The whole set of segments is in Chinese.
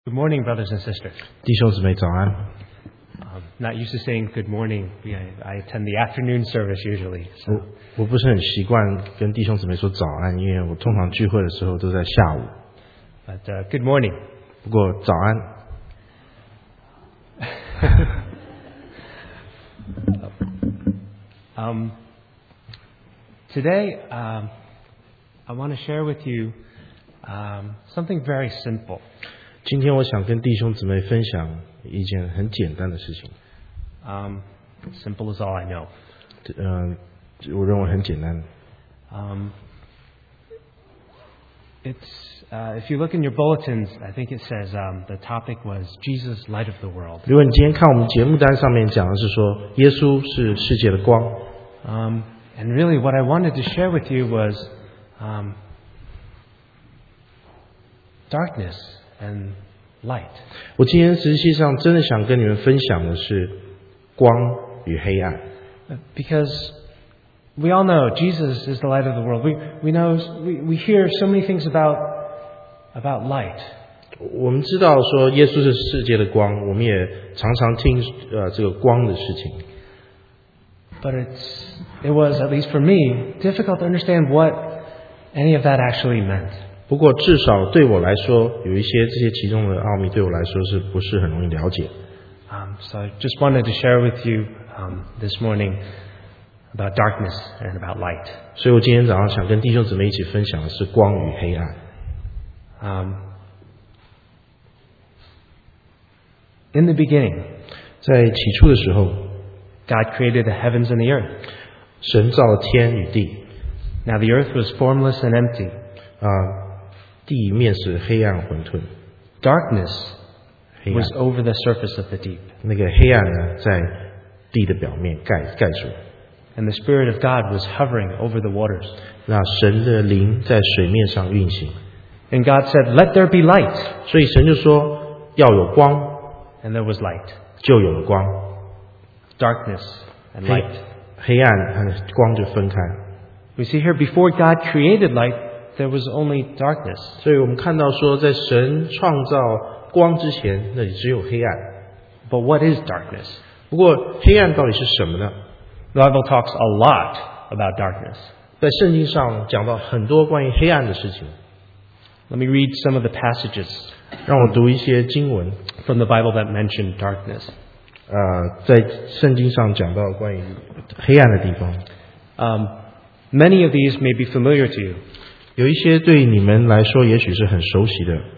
Good morning, brothers and sisters. 弟兄姊妹早安。 Not used to saying good morning. I attend the afternoon service usually. So. 我不是很习惯跟弟兄姊妹说早安，因为我通常聚会的时候都在下午。 But good morning. 不过早安。Today, I want to share with you something very simple. 今天我想跟弟兄姊妹分享一件很简单的事情。 Simple is all I know. 我认为很简单。 If you look in your bulletins, I think it says the topic was Jesus, light of the world. 如果你今天看我们节目单上面讲的是说耶稣是世界的光。 And really, what I wanted to share with you was darkness and light. 我今天实际上真的想跟你们分享的是光与黑暗。 Because we all know Jesus is the light of the world. We hear so many things about light. 我们知道说耶稣是世界的光，我们也常常听这个光的事情。 But it was, at least for me, difficult to understand what any of that actually meant. 不过至少对我来说，有一些这些其中的奥秘对我来说是不是很容易了解。 So I just wanted to share with you this morning about darkness and about light. 所以我今天早上想跟弟兄姊妹一起分享的是光与黑暗。 In the beginning, 在起初的时候 God created the heavens and the earth. 神造了天与地。 Now the earth was formless and empty. 地面是黑暗混沌。 Darkness 黑暗 was over the surface of the deep. 那个黑暗呢，在地的表面盖住。 And the Spirit of God was hovering over the waters. 那神的灵在水面上运行。 And God said, "Let there be light." 所以神就说要有光， And there was light. 就有了光。 Darkness and light. 黑暗和光就分开。 We see here before God created light, there was only darkness. 所以我们看到说，在神创造光之前，那里只有黑暗。 But what is darkness? 不过黑暗到底是什么呢？ The Bible talks a lot about darkness. 在圣经上讲到很多关于黑暗的事情。 Let me read some of the passages 让我读一些经文 from the Bible that mention darkness. 在圣经上讲到关于黑暗的地方。 Many of these may be familiar to you. 有一些对你们来说也许是很熟悉的。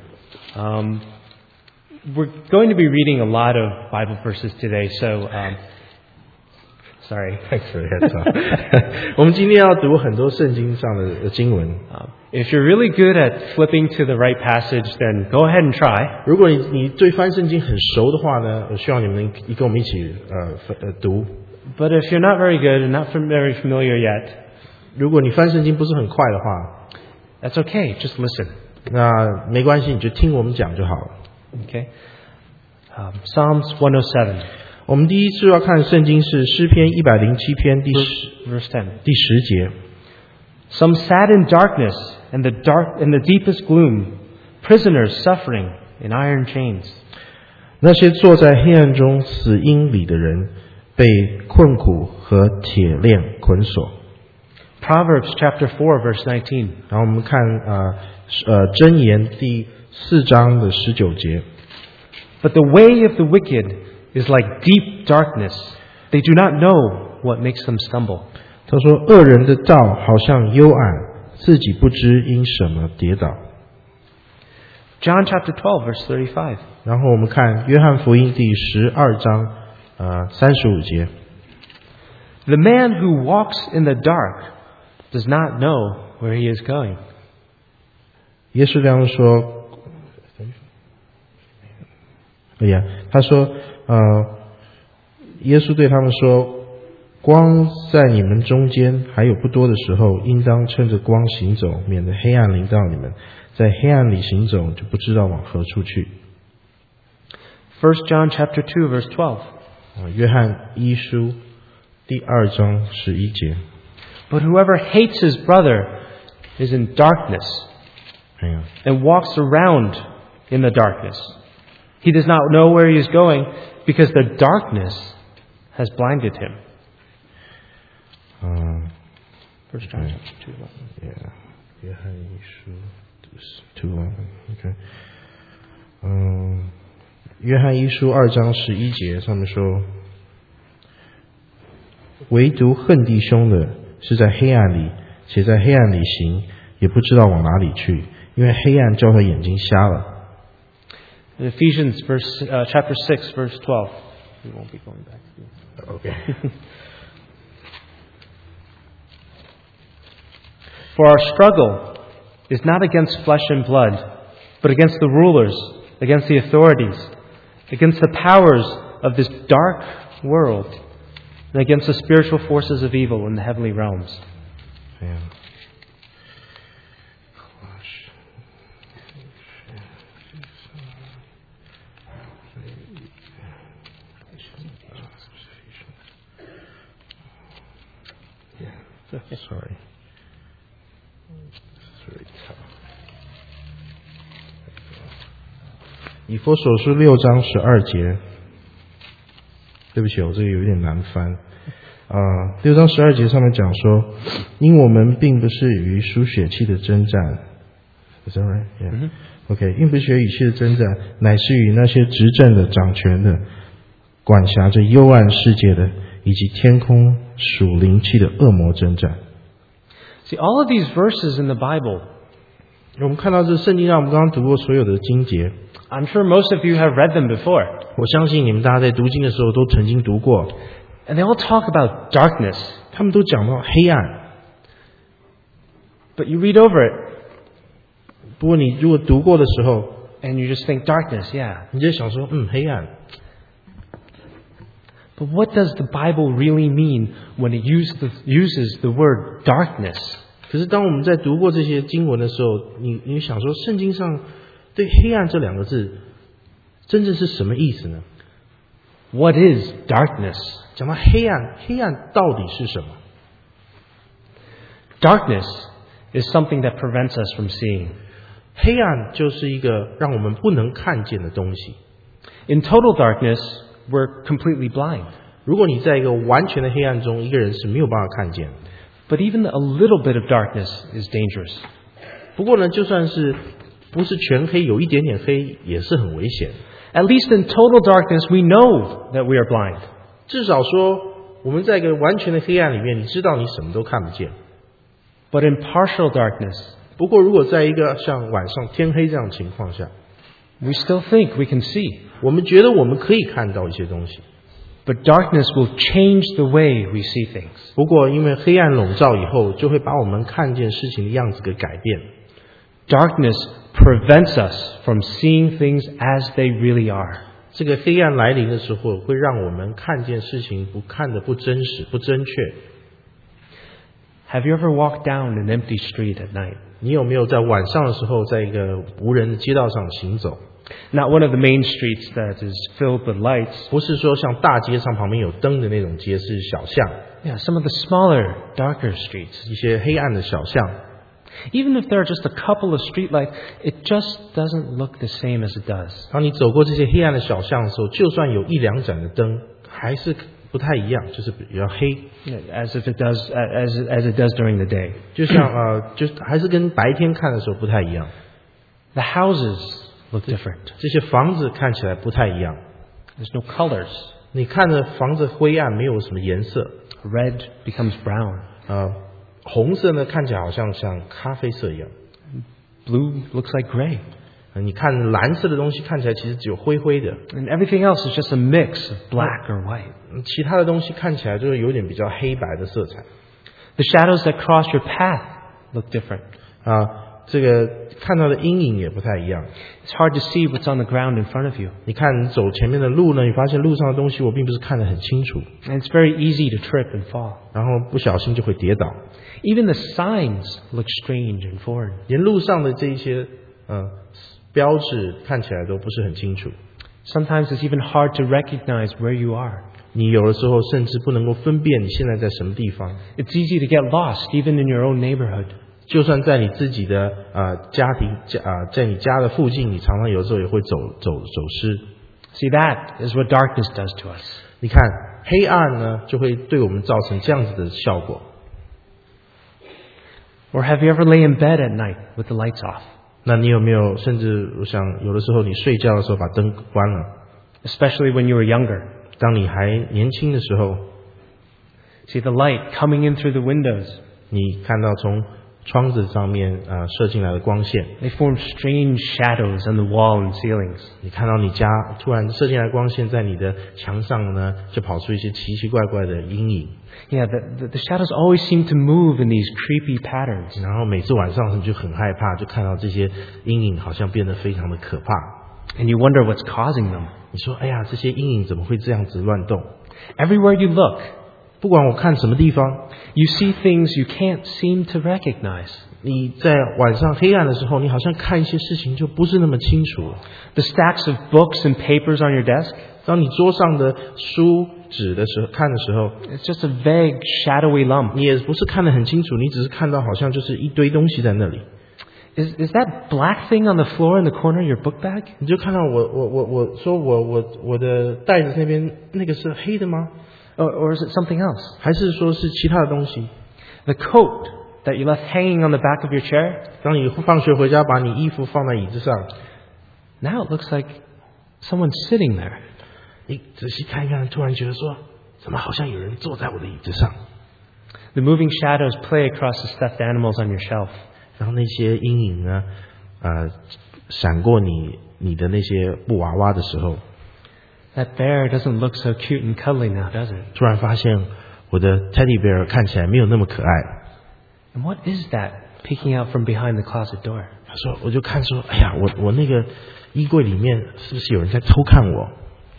We're going to be reading a lot of Bible verses today, so sorry. Thanks for the heads up. 我们今天要读很多圣经上的经文。 If you're really good at flipping to the right passage, then go ahead and try. 如果你对翻圣经很熟的话呢，我希望你们跟我们一起读。 But if you're not very good and not very familiar yet, 如果你翻圣经不是很快的话 that's okay. Just listen. 那没关系，你就听我们讲就好了。 Okay. Psalms 107. 我们第一次要看圣经是诗篇107篇 Verse 10. 第10节。 Some sat in darkness and the deepest gloom, prisoners suffering in iron chains. 那些坐在黑暗中死荫里的人，被困苦和铁链捆锁。 Proverbs chapter 4 verse 19. 然后我们看箴言第4章的19节。 But the way of the wicked is like deep darkness. They do not know what makes them stumble. 他说恶人的道好像幽暗，自己不知因什么跌倒。 John chapter 12 verse 35. 然后我们看约翰福音第12章35节。 The man who walks in the dark does not know where he is going. 耶稣这样说，他说耶稣对他们说，光在你们中间还有不多的时候，应当趁着光行走，免得黑暗临到你们。在黑暗里行走，就不知道往何处去。 1 John chapter 2 verse 12. 约翰一书第2章11节。 But whoever hates his brother is in darkness and walks around in the darkness He does not know where he is going because the darkness has blinded him. 1 John 2:1. Yeah. 约翰一书 2:1 OK 约翰一书2章11节上面说，唯独恨弟兄的是在黑暗里，且在黑暗里行，也不知道往哪里去，因为黑暗叫他眼睛瞎了。 In Ephesians chapter 6, verse 12. We won't be going back to OK For our struggle is not against flesh and blood, but against the rulers, against the authorities, against the powers of this dark world, and against the spiritual forces of evil in the heavenly realms. Yeah. Sorry.以弗所书6章12节，对不起，我这个有点难翻。6章12节上面讲说，因我们并不是与属血气的征战 ，Is that right? Yeah. OK， 并不是与血气的征战，乃是与那些执政的、掌权的、管辖着幽暗世界的，以及天空属灵气的恶魔征战。 See, all of these verses in the Bible, 我们看到这圣经上，我们刚刚读过所有的经节， I'm sure most of you have read them before. 我相信你们大家在读经的时候都曾经读过， And they all talk about darkness. 他们都讲到黑暗。 But you read over it, 不过你如果读过的时候， and you just think darkness, yeah. 你就想说，黑暗。 But what does the Bible really mean when it uses the word darkness? 可是当我们在读过这些经文的时候，你想说，圣经上对黑暗这两个字真正是什么意思呢？ What is darkness? 讲到黑暗，黑暗到底是什么？ Darkness is something that prevents us from seeing. 黑暗就是一个让我们不能看见的东西。 In total darkness, we're completely blind. 如果你在一个完全的黑暗中，一个人是没有办法看见的。 But even a little bit of darkness is dangerous. 不过呢，就算是不是全黑，有一点点黑也是很危险。 At least in total darkness, we know that we are blind. 至少说，我们在一个完全的黑暗里面，你知道你什么都看不见。 But in partial darkness, 不过，如果在一个像晚上天黑这样的情况下， we still think we can see. 我们觉得我们可以看到一些东西。 But darkness will change the way we see things. 不过，因为黑暗笼罩以后，就会把我们看见事情的样子给改变。 Darkness prevents us from seeing things as they really are. 这个黑暗来临的时候，会让我们看见事情看得不真实、不正确。 Have you ever walked down an empty street at night? 你有没有在晚上的时候，在一个无人的街道上行走？ Not one of the main streets that is filled with lights. 不是说像大街上旁边有灯的那种街，是小巷， Yeah, some of the smaller, darker streets. 一些黑暗的小巷。 Even if there are just a couple of streetlights, it just doesn't look the same as it does. 当你走过这些黑暗的小巷的时候，就算有一两盏的灯，还是不太一样，就是比较黑， As if it does, as it does during the day. 就像就还是跟白天看的时候不太一样。 The houses look different. 这些房子看起来不太一样， There's no colors. 你看着房子灰暗，没有什么颜色。 Red becomes brown. 红色呢看起来好像咖啡色一样。 Blue looks like gray. 你看蓝色的东西看起来其实只有灰灰的， And everything else is just a mix of black or white. 其他的东西看起来就是有点比较黑白的色彩。 The shadows that cross your path look different. 这个看到的阴影也不太一样。 It's hard to see what's on the ground in front of you. 你看你走前面的路呢，你发现路上的东西我并不是看得很清楚， And it's very easy to trip and fall. 然后不小心就会跌倒。 Even the signs look strange and foreign. 连路上的这一些标志看起来都不是很清楚。 Sometimes it's even hard to recognize where you are. 你有的时候甚至不能够分辨你现在在什么地方。 It's easy to get lost even in your own neighborhood. 就算在你自己的家庭在你家的附近，你常常有时候也会走失。 See, that is what darkness does to us. 你看，黑暗呢就会对我们造成这样子的效果。 Or have you ever lay in bed at night with the lights off? 那你有没有甚至我想有的时候你睡觉的时候把灯关了， Especially when you were younger. 当你还年轻的时候， See the light coming in through the windows. 你看到从窗子上面射进来的光线， They form strange shadows on the wall and ceilings. 你看到你家突然射进来光线在你的墙上呢，就跑出一些奇奇怪怪的阴影。 Yeah, the shadows always seem to move in these creepy patterns. 然后每次晚上你就很害怕，就看到这些阴影好像变得非常的可怕。 And you wonder what's causing them. 你说，哎呀，这些阴影怎么会这样子乱动？ Everywhere you look, 不管我看什么地方， you see things you can't seem to recognize. 你在晚上黑暗的时候，你好像看一些事情就不是那么清楚。 The stacks of books and papers on your desk, 当你桌上的书纸的时候看的时候， it's just a vague, shadowy lump. 你也不是看得很清楚，你只是看到好像就是一堆东西在那里。 Is that black thing on the floor in the corner your book bag? 你就看到我的袋子那边那个是黑的吗？ Or is it something else? 还是说是其他的东西？ The coat that you left hanging on the back of your chair, 当你放学回家把你衣服放在椅子上， now it looks like someone's sitting there. 你仔细看一看，突然觉得说，怎么好像有人坐在我的椅子上？ The moving shadows play across the stuffed animals on your shelf. 然后那些阴影呢，闪过你的那些布娃娃的时候， That bear doesn't look so cute and cuddly now, does it? 突然发现我的 teddy bear 看起来没有那么可爱。 And what is that peeking out from behind the closet door? 他说，我就看说，哎呀，我那个衣柜里面是不是有人在偷看我？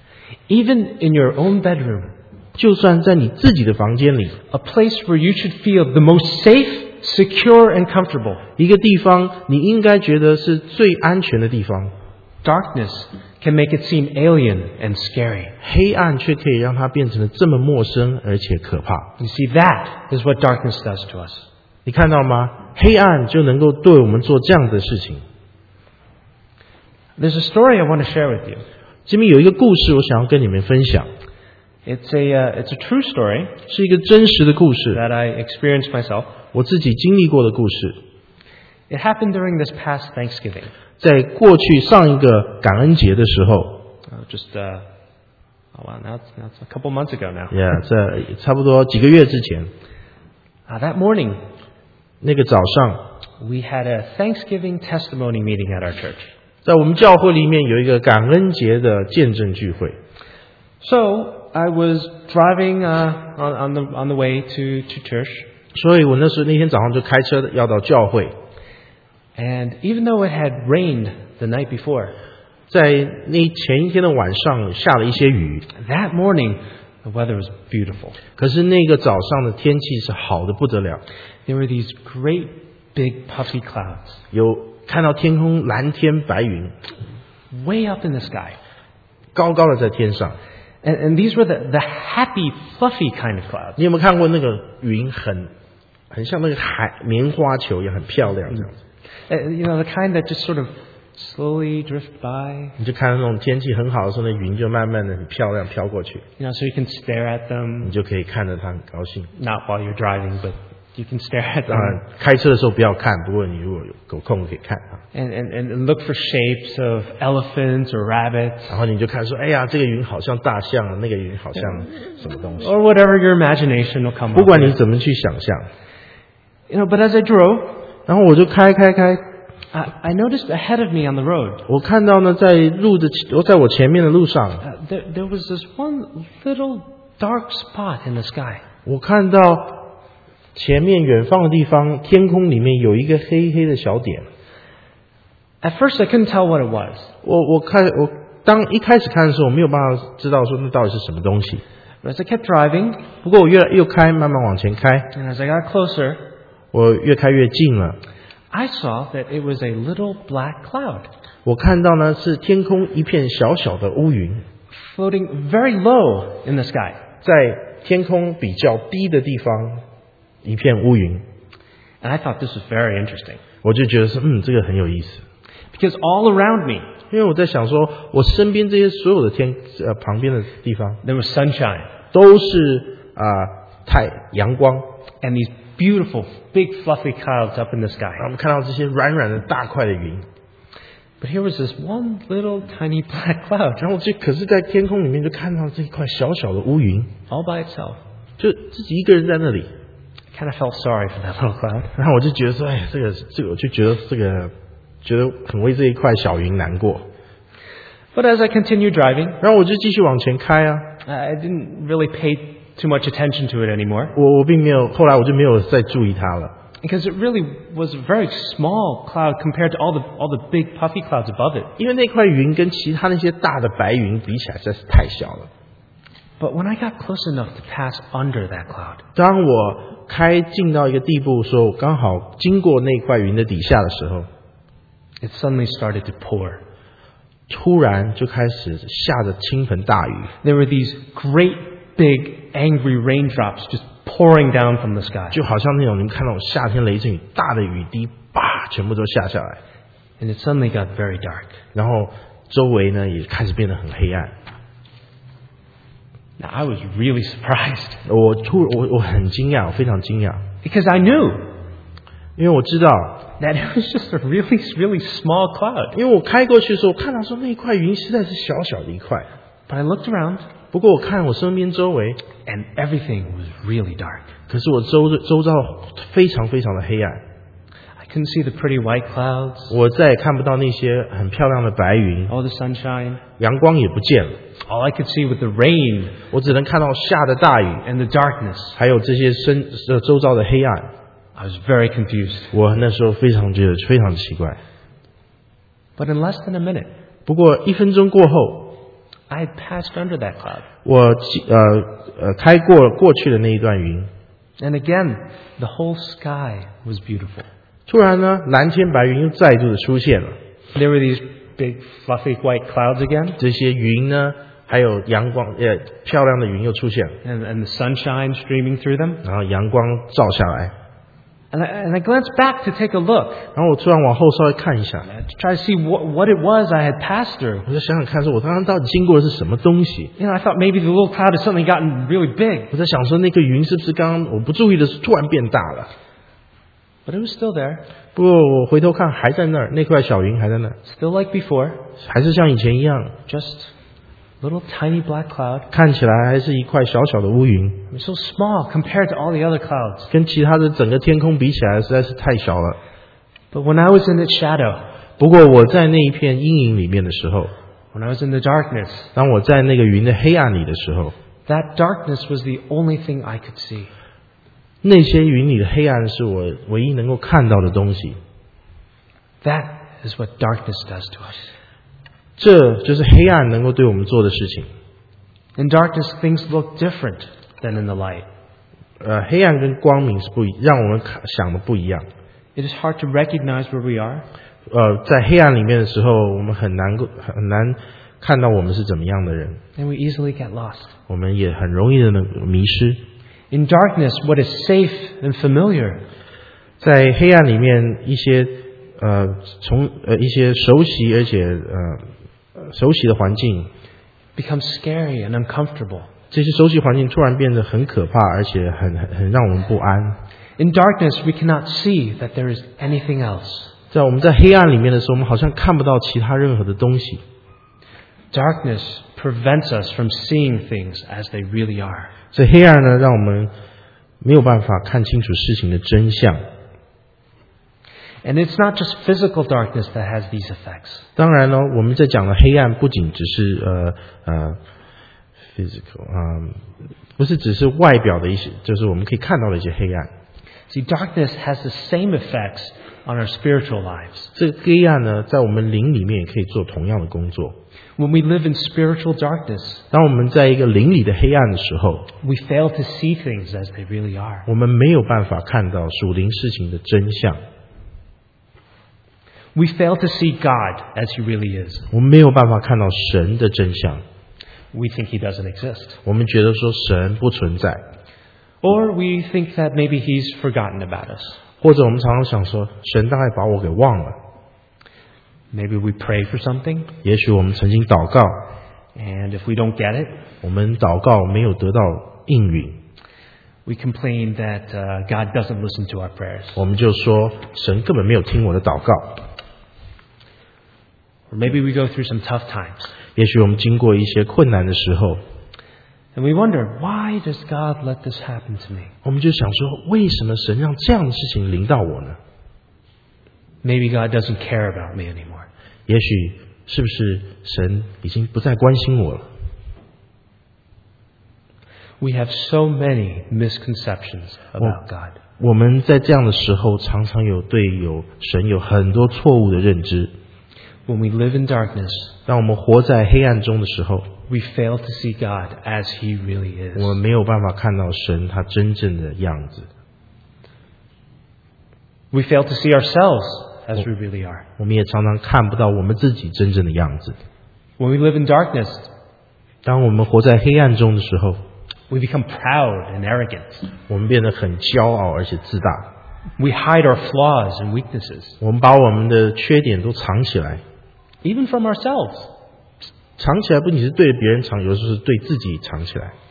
Even in your own bedroom, 就算在你自己的房间里， a place where you should feel the most safe, secure, and comfortable, 一个地方你应该觉得是最安全的地方， darkness can make it seem alien and scary. 黑暗却可以让它变成了这么陌生而且可怕。 You see, that is what darkness does to us. 你看到吗？黑暗就能够对我们做这样的事情。 There's a story I want to share with you. 这边有一个故事，我想要跟你们分享， It's a true story 是一个真实的故事， that I experienced myself. 我自己经历过的故事。 It happened during this past Thanksgiving. 在过去上一个感恩节的时候， Now it's a couple months ago now. 在差不多几个月之前， That morning, 那个早上， we had a Thanksgiving testimony meeting at our church. 在我们教会里面有一个感恩节的见证聚会。 So I was driving on the way to church, 所以我那天早上就开车要到教会， and even though it had rained the night before, 在那前一天的晚上下了一些雨， that morning the weather was beautiful. 可是那个早上的天气是好的不得了， There were these great big puffy clouds 有看到天空蓝天白云， way up in the sky. 高高的在天上。 And these were the happy, fluffy kind of clouds. 你有没有看过那个云很像那个棉花球一样很漂亮这样子？ The kind that just sort of slowly drift by. 你就看到那种天气很好的时候，那云就慢慢的很漂亮飘过去， So you can stare at 你 them, 就可以看着它很高兴。 not while you're driving, but you can stare at 当 them 然开车的时候不要看，不过你如果有空可以看啊。 and look for shapes of elephants or rabbits 然后你就看说，哎呀，这个云好像大象，那个云好像什么东西。 or whatever your imagination will come 不 up 管你 with. 怎么去想象， But as I drove, 然后我就开， I noticed ahead of me on the road, 我看到呢，在我前面的路上， there was this one little dark spot in the sky. 我看到前面远方的地方，天空里面有一个黑黑的小点。 At first, I couldn't tell what it was. 我当一开始看的时候，我没有办法知道说那到底是什么东西。 But as I kept driving, 不过我又开，慢慢往前开， and as I got closer, 我越开越近了。 I saw that it was a little black cloud 我看到呢是天空一片小小的乌云， floating very low in the sky. 在天空比较低的地方一片乌云。 And I thought this was very interesting. 我就觉得是这个很有意思， Because all around me, 因为我在想说，我身边这些所有的旁边的地方 there was sunshine 都是阳光， and these beautiful, big, fluffy clouds up in the 然后 sky. 我们看到这些软软的大块的云， But here was this one little tiny black cloud 然后可是在天空里面就看到这一块小小的乌云， all by itself. 就自己一个人在那里， I kind of felt sorry for that little cloud. 然后我就觉得说，哎，这个我就觉得觉得很为这一块小云难过。 But as I continued driving, 然后我就继续往前开啊， I didn't really pay too much attention to it anymore 我并没有，后来我就没有再注意它了， because it really was a very small cloud compared to all the big puffy clouds above it. 因为那块云跟其他那些大的白云比起来实在是太小了。 But when I got close enough to pass under that cloud, 当我开进到一个地步，说我刚好经过那块云的底下的时候， it suddenly started to pour. 突然就开始下着倾盆大雨， There were these great big angry raindrops just pouring down from the sky. 就好像那种你们看到夏天雷阵雨，大的雨滴叭全部都下来， And it suddenly got very dark. 然后周围呢也开始变得很黑暗。 Now, I was really surprised 我很惊讶，我非常惊讶， because I knew 因为我知道， that it was just a really, really small cloud. 因为我开过去的时候，我看到说那块云实在是小小的一块， But I looked around 不过我看我身边周围， and everything was really dark. 可是我周遭非常非常的黑暗， I couldn't see the pretty white clouds, 我再也看不到那些很漂亮的白云， all the sunshine. 阳光也不见了， All I could see was the rain 我只能看到下的大雨， and the darkness. 还有这些周遭的黑暗。 I was very confused. 我那时候觉得非常奇怪。 But in less than a minute, 不过1分钟过后， I had passed under that cloud. 我开过去的那一段云， And again, the whole sky was beautiful. 突然呢，蓝天白云又再度的出现了。 There were these big fluffy white clouds again, 这些云呢，还有阳光，漂亮的云又出现了， and the sunshine streaming through them. 然后阳光照下来， And I glanced back to take a look, 然后我突然往后稍微看一下， to try to see what it was I had passed through. 我就想想看，说我刚刚到底经过的是什么东西？ I thought maybe the little cloud had suddenly gotten really big, 我在想说，那个云是不是刚刚我不注意的时候突然变大了？ but it was still there, 不过我回头看还在那儿，那块小云还在那儿， still like before, 还是像以前一样， just little tiny black cloud. 看起来还是一块小小的乌云， It was so small compared to all the other clouds. 跟其他的整个天空比起来实在是太小了。 But when I was in its shadow, 不过我在那一片阴影里面的时候， when I was in the darkness, 当我在那个云的黑暗里的时候， that darkness was the only thing I could see. 那些云里的黑暗是我唯一能够看到的东西。 That is what darkness does to us. 这就是黑暗能够对我们做的事情。 In darkness, things look different than in the light. 黑暗跟光明是让我们想的不一样。 It is hard to recognize where we are. 在黑暗里面的时候，我们很难看到我们是怎么样的人， And we easily get lost. 我们也很容易的迷失。 In darkness, what is safe and familiar 在黑暗里面，一些熟悉而且熟悉的环境， becomes scary and uncomfortable. 这些熟悉环境突然变得很可怕，而且很让我们不安。 In darkness, we cannot see that there is anything else. 在我们在黑暗里面的时候，我们好像看不到其他任何的东西。 Darkness prevents us from seeing things as they really are. 这黑暗呢，让我们没有办法看清楚事情的真相。 And it's not just physical darkness that has these effects. 当然呢，我们在讲的黑暗不仅只是physical 不是只是外表的一些，就是我们可以看到的一些黑暗。 See, darkness has the same effects on our spiritual lives. 这个黑暗呢，在我们灵里面也可以做同样的工作。 When we live in spiritual darkness, 当我们在一个灵里的黑暗的时候， we fail to see things as they really are. 我们没有办法看到属灵事情的真相， We fail to see God as He really is. 我们没有办法看到神的真相。 We think He doesn't exist. 我们觉得说神不存在， Or we think that maybe He's forgotten about us. 或者我们常常想说，神大概把我给忘了。 Maybe we pray for something, 也许我们曾经祷告， and if we don't get it, 我们祷告没有得到应允， we complain that God doesn't listen to our prayers. 我们就说神根本没有听我的祷告。 Or maybe we go through some tough times, 也许我们经过一些困难的时候， and we wonder, why does God let this happen to me? 我们就想说，为什么神让这样的事情临到我呢？ Maybe God doesn't care about me anymore. 也许是不是神已经不再关心我了？ We have so many misconceptions about God. 我们在这样的时候，常常对神有很多错误的认知。 When we live in darkness, 当我们活在黑暗中的时候， we fail to see God as He really 我们 is. 没有办法看到神他真正的样子。 We fail to see ourselves as we really are. 我们也常常看不到我们自己真正的样子。 When we live in darkness, 当我们活在黑暗中的时候， we become proud and arrogant. 我们变得很骄傲而且自大。 We hide our flaws and weaknesses, 我们把我们的缺点都藏起来， even from ourselves. 藏起来不仅是对别人藏，有时候是对自己藏起来。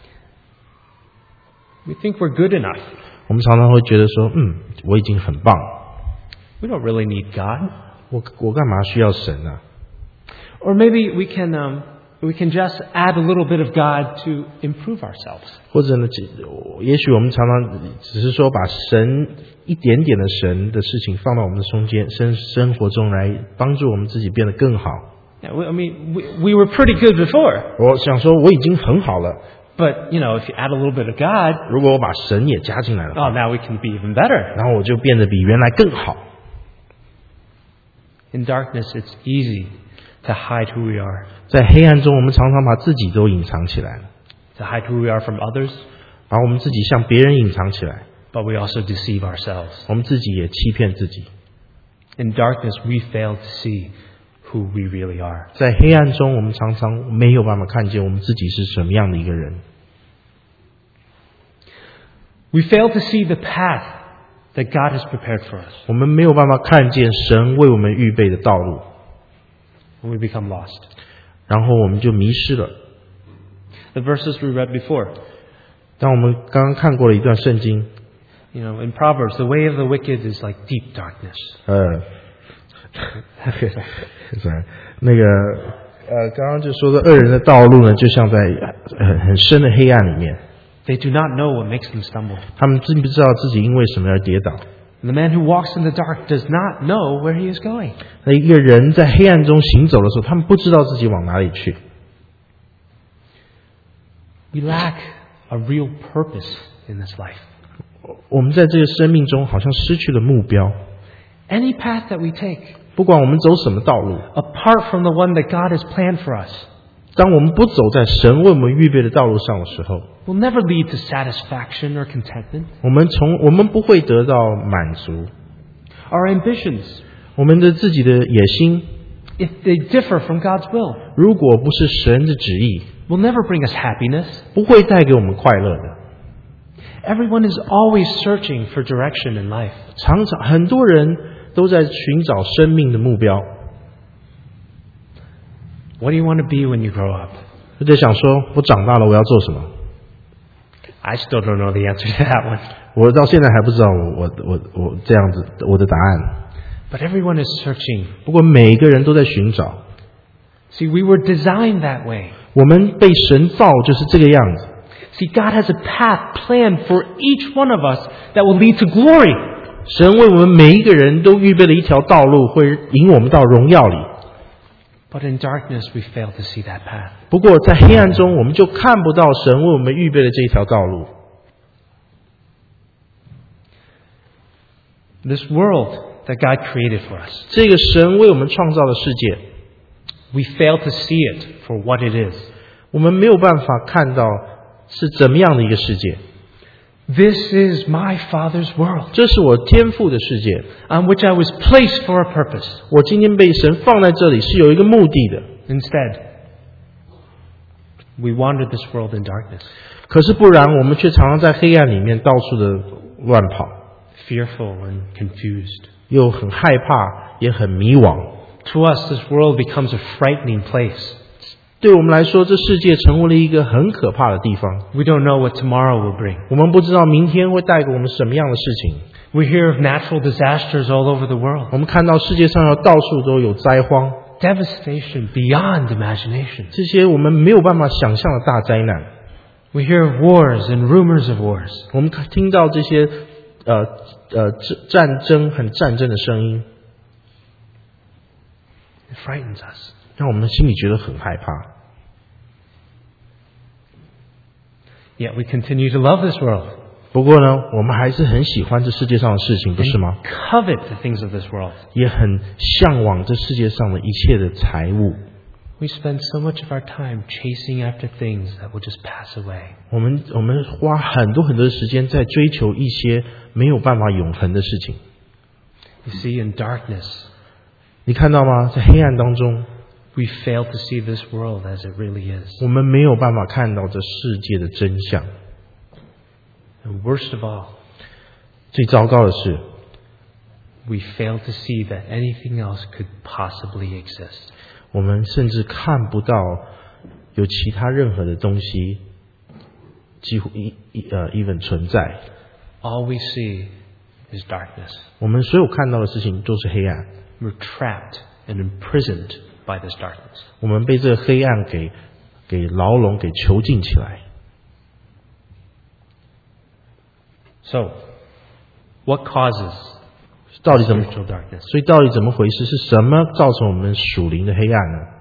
We think we're good enough. 我们常常会觉得说，我已经很棒， We don't really need God. 我干嘛需要神啊？ Or maybe we can just add a little bit of God to improve ourselves. 或者呢，也许我们常常只是说把神一点点的神的事情放到我们的生活中来帮助我们自己变得更好。 Yeah, we were pretty good before. 我想说我已经很好了， But, if you add a little bit of God, 如果我把神也加进来了， oh, now we can be even better. 然后我就变得比原来更好。 In darkness, it's easy to hide who we are, 在黑暗中，我们常常把自己都隐藏起来了， to hide who we are from others, 把我们自己向别人隐藏起来， but we also deceive ourselves. 我们自己也欺骗自己。 In darkness, we fail to see who we really are. 在黑暗中，我们常常没有办法看见我们自己是什么样的一个人。 We fail to see the path that God has prepared for us, 我们没有办法看见神为我们预备的道路， and we become lost. 然后我们就迷失了。 The verses we read before, 当我们刚刚看过了一段圣经， in Proverbs, the way of the wicked is like deep darkness. sorry， 刚刚就说的恶人的道路呢，就像在很深的黑暗里面， They do not know what makes them stumble. 他们并不知道自己因为什么而跌倒。 The man who walks in the dark does not know where he is going. 那一个人在黑暗中行走的时候，他们不知道自己往哪里去。 We lack a real purpose in this life. 我们在这个生命中好像失去了目标。 Any path that we take, 不管我们走什么道路， apart from the one that God has planned for us, 当我们不走在神为我们预备的道路上的时候， will never lead to satisfaction or contentment. 我们不会得到满足。 Our ambitions, 我们的自己的野心， if they differ from God's will, 如果不是神的旨意， will never bring us happiness. 不会带给我们快乐的。 Everyone is always searching for direction in life. 常常很多人都在寻找生命的目标。 What do you want to be when you grow up? 就在想说，我长大了我要做什么？ I still don't know the answer to that one. 我到现在还不知道我这样子我的答案。 But everyone is searching. 不过每一个人都在寻找。 See, we were designed that way. 我们被神造就是这个样子。 See, God has a path planned for each one of us that will lead to glory. 神为我们每一个人都预备了一条道路，会引我们到荣耀里。 But in darkness, we fail to see that path. 不过在黑暗中，我们就看不到神为我们预备的这一条道路。 This world that God created for us, 这个神为我们创造的世界， we fail to see it for what it is. 我们没有办法看到是怎么样的一个世界。 This is my Father's world, 这是我天父的世界， on which I was placed for a purpose. 我今天被神放在这里是有一个目的的。 Instead, we wander this world in darkness, 可是不然，我们却常常在黑暗里面到处的乱跑， fearful and confused. 又很害怕，也很迷惘。 To us, this world becomes a frightening place. 对我们来说，这世界成为了一个很可怕的地方。 We don't know what tomorrow will bring. 我们不知道明天会带给我们什么样的事情。 We hear of natural disasters all over the world. 我们看到世界上有到处都有灾荒， Devastation beyond imagination. 这些我们没有办法想象的大灾难。 We hear of wars and rumors of wars. 我们听到这些战争的声音， It frightens us. 让我们心里觉得很害怕。 Yet we continue to love this world. 不过呢，我们还是很喜欢这世界上的事情，不是吗？ Covet the things of this world. 也很向往这世界上的一切的财物。 We spend so much of our time chasing after things that will just pass away. 我们花很多的时间在追求一些没有办法永恒的事情。 You see, in darkness, 你看到吗？在黑暗当中， we fail to see this world as it really is. 我们没有办法看到这世界的真相。 And worst of all, 最糟糕的是， we fail to see that anything else could possibly exist. 我们甚至看不到有其他任何的东西几乎even 存在。 All we see is darkness. 我们所有看到的事情都是黑暗， We're trapped and imprisoned by this darkness. 我们被这个黑暗给牢笼给囚禁起来。 So, what causes 到底怎么？ spiritual darkness? 所以到底怎么回事？是什么造成我们属灵的黑暗呢？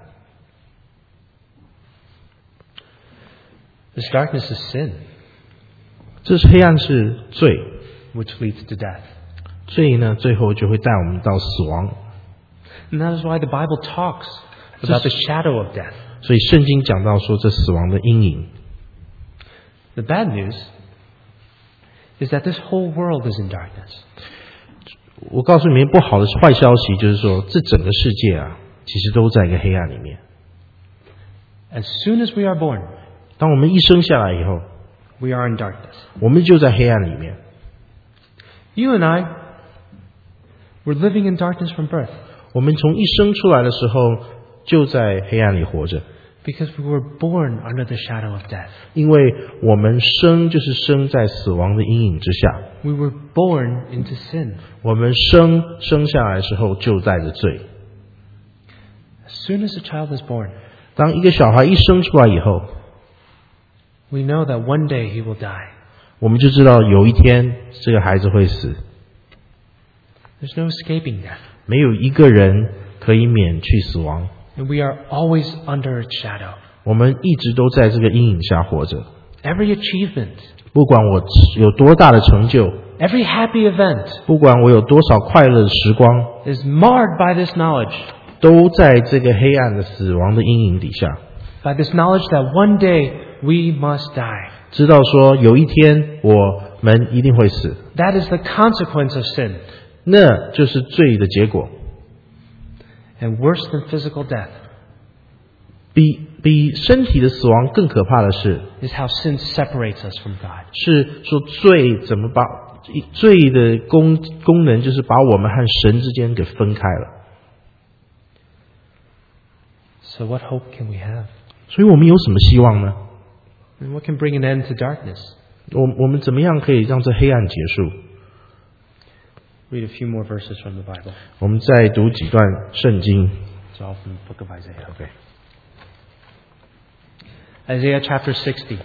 This darkness is sin, 这是黑暗是罪， which leads to death. 罪呢最后就会带我们到死亡。 And that is why the Bible talks about the shadow of death. 所以圣经讲到说这死亡的阴影。 The bad news is that this whole world is in darkness. 我告诉你们不好的坏消息，就是说这整个世界啊，其实都在一个黑暗里面。 As soon as we are born, 当我们一生下来以后， we are in darkness. 我们就在黑暗里面。 You and I, we're living in darkness from birth 我们从一生出来的时候，就在黑暗里活着， because we were born under the shadow of death. 因为我们生就是生在死亡的阴影之下。 We were born into sin. 我们生下来的时候就带着罪。 As soon as a child is born, 当一个小孩一生出来以后， we know that one day he will die. 我们就知道有一天这个孩子会死， There's no escaping death. 没有一个人可以免去死亡。 And we are always under its shadow. 我们一直都在这个阴影下活着。 Every achievement, 不管我有多大的成就， every happy event 不管我有多少快乐的时光， is marred by this knowledge, 都在这个黑暗的死亡的阴影底下。 by this knowledge that one day we must die. 知道说有一天我们一定会死， That is the consequence of sin. 那就是罪的结果。 And worse than physical death 比身体的死亡更可怕的是， is how sin separates us from God. 是说罪怎么把罪的功能就是把我们和神之间给分开了。 So what hope can we have? 所以我们有什么希望呢？ And what can bring an end to darkness? 我们怎么样可以让这黑暗结束？ Read a few more verses from the Bible. 我们再读几段圣经。 It's all from the book of Isaiah. OK， Isaiah chapter 60.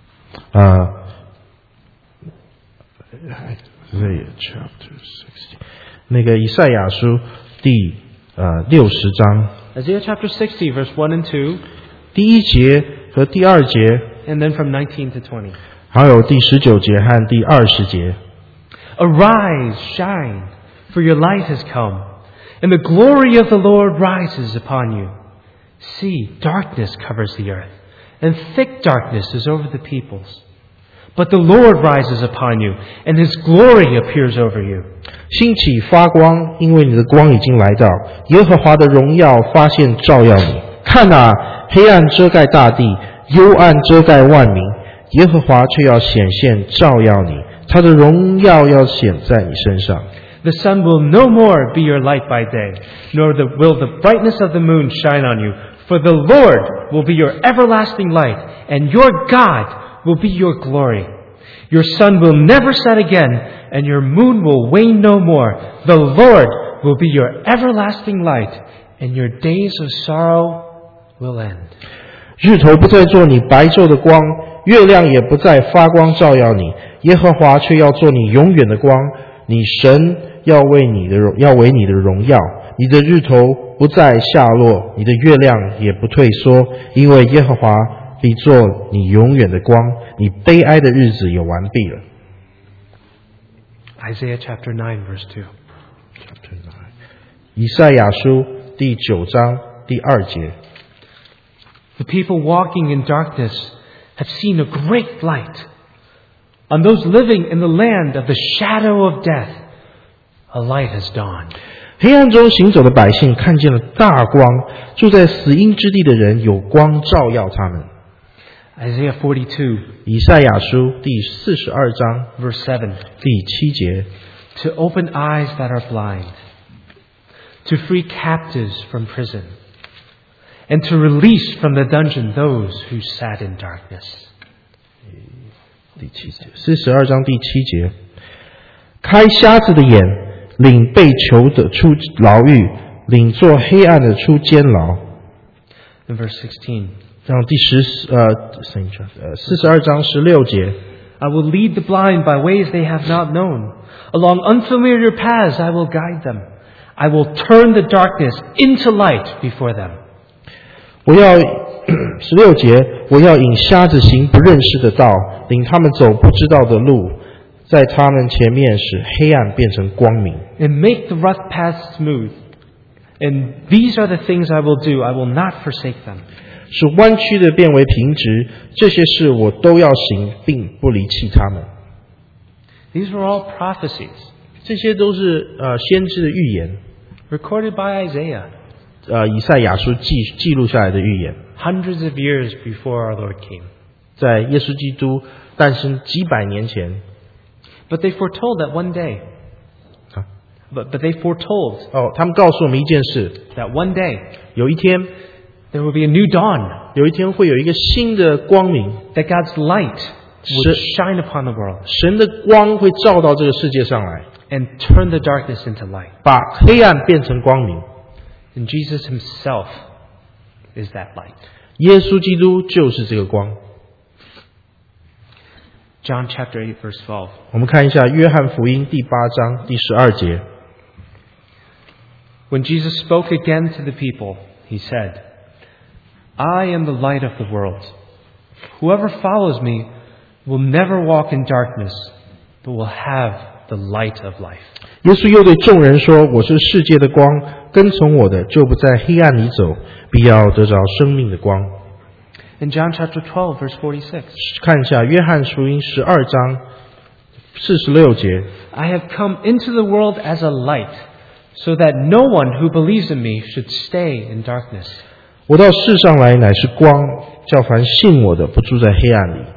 Isaiah chapter 60，那个以赛亚书第60章 Isaiah chapter 60, verse 1 and 2, 第1节和第2节， and then from 19 to 20. 还有第19节和第20节。 Arise, shine, for your light has come, and the glory of the Lord rises upon you. See, darkness covers the earth, and thick darkness is over the peoples. But the Lord rises upon you, and His glory appears over you. 兴起发光，因为你的光已经来到，耶和华的荣耀发现照耀你。看啊，黑暗遮盖大地，幽暗遮盖万民，耶和华却要显现照耀你， 他的荣耀要显在你身上。 The sun will no more be your light by day, nor will the brightness of the moon shine on you. For the Lord will be your everlasting light, and your God will be your glory. Your sun will never set again, and your moon will wane no more. The Lord will be your everlasting light, and your days of sorrow will end. 日头不再做你白昼的光，月亮也不再发光照耀你，耶和华却要做你永远的光。你神要为你的荣耀，你的日头不再下落，你的月亮也不退缩，因为耶和华必做你永远的光，你悲哀的日子也完毕了。 Isaiah chapter 9, verse 2. 以赛亚书第9章第2节。 The people walking in darkness have seen a great light. On those living in the land of the shadow of death, a light has dawned. 黑暗中行走的百姓看见了大光，住在死荫之地的人有光照耀他们。 Isaiah 42, 以赛亚书第42章 verse 7. 第7节。 To open eyes that are blind, to free captives from prison, and to release from the dungeon those who sat in darkness. 第7节，42章第7节，开瞎子的眼，领被囚的出牢狱，领做黑暗的出监牢。 In verse 16, 让第42章16节， I will lead the blind by ways they have not known. Along unfamiliar paths I will guide them. I will turn the darkness into light before them. 我要16节，我要引瞎子行不认识的道，领他们走不知道的路，在他们前面使黑暗变成光明。 And make the rough paths smooth. And these are the things I will do. I will not forsake them. 使弯曲的变为平直，这些事我都要行，并不离弃他们。 These were all prophecies 这些都是先知的预言， recorded by Isaiah 以赛亚书记录下来的预言， hundreds of years before our Lord came. 在耶稣基督诞生几百年前。 But they foretold that one day, but they foretold 他们告诉我们一件事， that one day 有一天， there will be a new dawn, 有一天会有一个新的光明， that God's light would shine upon the world 神的光会照到这个世界上来， and turn the darkness into light. 把黑暗变成光明。 And Jesus himself is that light. 耶稣基督就是这个光。 John chapter 8, verse 12. 我们看一下约翰福音第8章第12节。 When Jesus spoke again to the people, he said, I am the light of the world. Whoever follows me will never walk in darkness, but will have the light of life. 耶稣又对众人说：“我是世界的光，跟从我的就不在黑暗里走，必要得着生命的光。” In John chapter 12, verse 46. 看一下约翰福音12章46节。 I have come into the world as a light, so that no one who believes in me should stay in darkness. 我到世上来乃是光，叫凡信我的不住在黑暗里。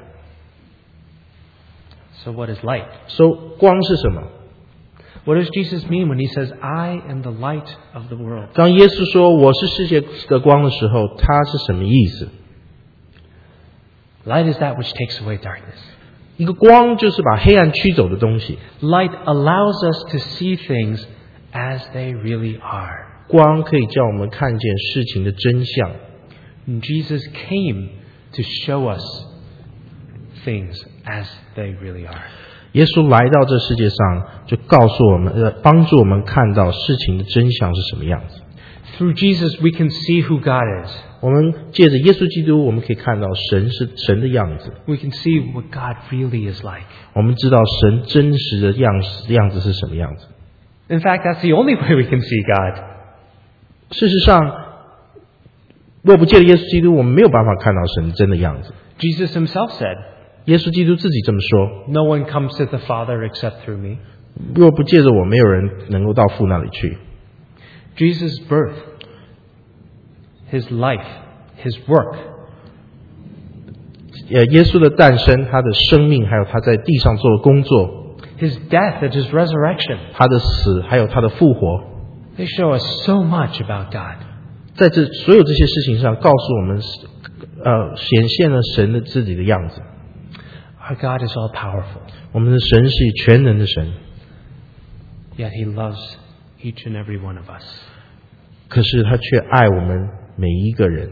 So what is light? 光是什么？ What does Jesus mean when he says, I am the light of the world? 当耶稣说我是世界的光的时候，他是什么意思？ Light is that which takes away darkness. 一个光就是把黑暗驱走的东西。 Light allows us to see things as they really are. 光可以叫我们看见事情的真相。 And Jesus came to show us things as they really are. 耶稣来到这世界上，就告诉我们，帮助我们看到事情的真相是什么样子。 Through Jesus, we can see who God is. 我们借着耶稣基督，我们可以看到神是神的样子。 We can see what God really is like. 我们知道神真实的样子是什么样子。 In fact, that's the only way we can see God. 事实上，若不借着耶稣基督，我们没有办法看到神真的样子。 Jesus himself said, 耶稣基督自己这么说 No one comes to the Father except through me. 若不借着我，没有人能够到父那里去。 Jesus' birth, his life, his work 耶稣的诞生，他的生命，还有他在地上做的工作， His death and His resurrection. 他的死，还有他的复活， They show us so much about God. 在这所有这些事情上，告诉我们，显现了神的自己的样子。 Our God is all powerful, 我们的神是全能的神， yet He loves each and every one of us. 可是他却爱我们每一个人。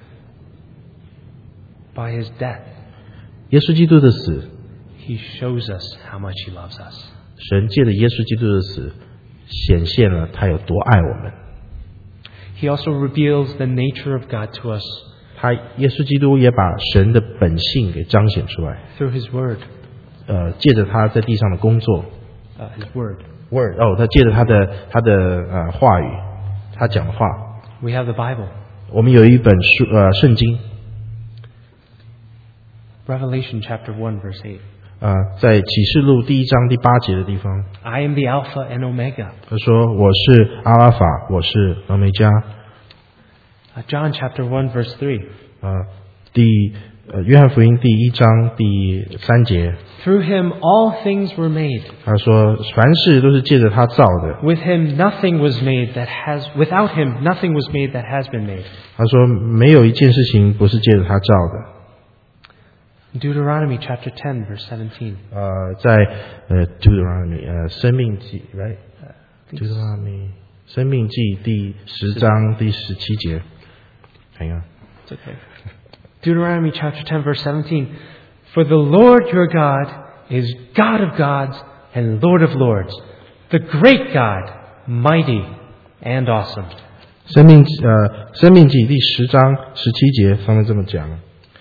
By His death, 耶稣基督的死， He shows us how much He loves us. 神借着耶稣基督的死，显现了他有多爱我们。 He also reveals the nature of God to us 耶稣基督也把神的本性给彰显出来， through His Word. 借着他在地上的工作 His Word. ，Word， 他借着他的话语，他讲的话。 We have the Bible. 我们有一本书，圣经， Revelation chapter 1, verse 8. 在启示录第1章第8节的地方， I am the Alpha and Omega. 他说：“我是阿拉法，我是俄梅加。” John chapter 1, verse 3. 约翰福音第1章第3节， Through Him all things were made. 他说：“凡事都是借着他造的。 With Him nothing was made that has, without Him nothing was made that has been made. ” 他说：“没有一件事情不是借着他造的。” Deuteronomy chapter 10, verse 17. 在Deuteronomy 生命记 right Deuteronomy 生命记第10章第17节，看一看。 It's okay. Deuteronomy chapter 10, verse 17. For the Lord your God is God of gods and Lord of lords, the great God, mighty and awesome. 生命记第10章17节上面这么讲。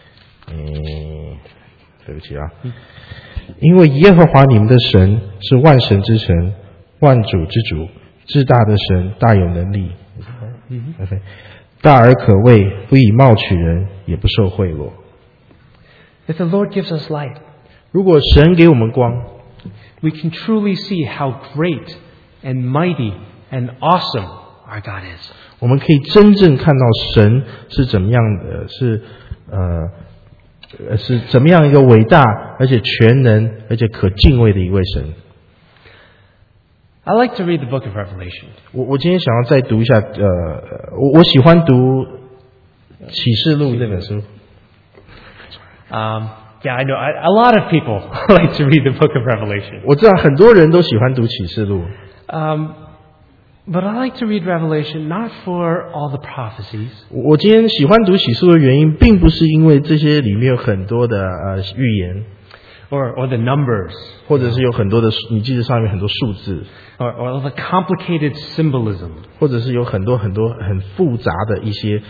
对不起啊，因为耶和华你们的神是万神之神，万主之主，至大的神，大有能力，大而可畏，不以貌取人，也不受贿赂。 If the Lord gives us light, 如果神给我们光， we can truly see how great and mighty and awesome our God is. 我们可以真正看到神是怎么样的，是怎么样一个伟大而且全能而且可敬畏的一位神。 I like to read the book of Revelation. 我今天想要再读一下，我喜欢读启示录这本书。 Yeah, I know. A lot of people like to read the book of Revelation. 我知道很多人都喜欢读启示录， But I like to read Revelation not for all the prophecies, 我今天喜欢读启示录的原因，并不是因为这些里面有很多的预言， or the numbers, 或者是有很多的你记得上面很多数字， or the complicated symbolism. 或者是有很多很复杂的一些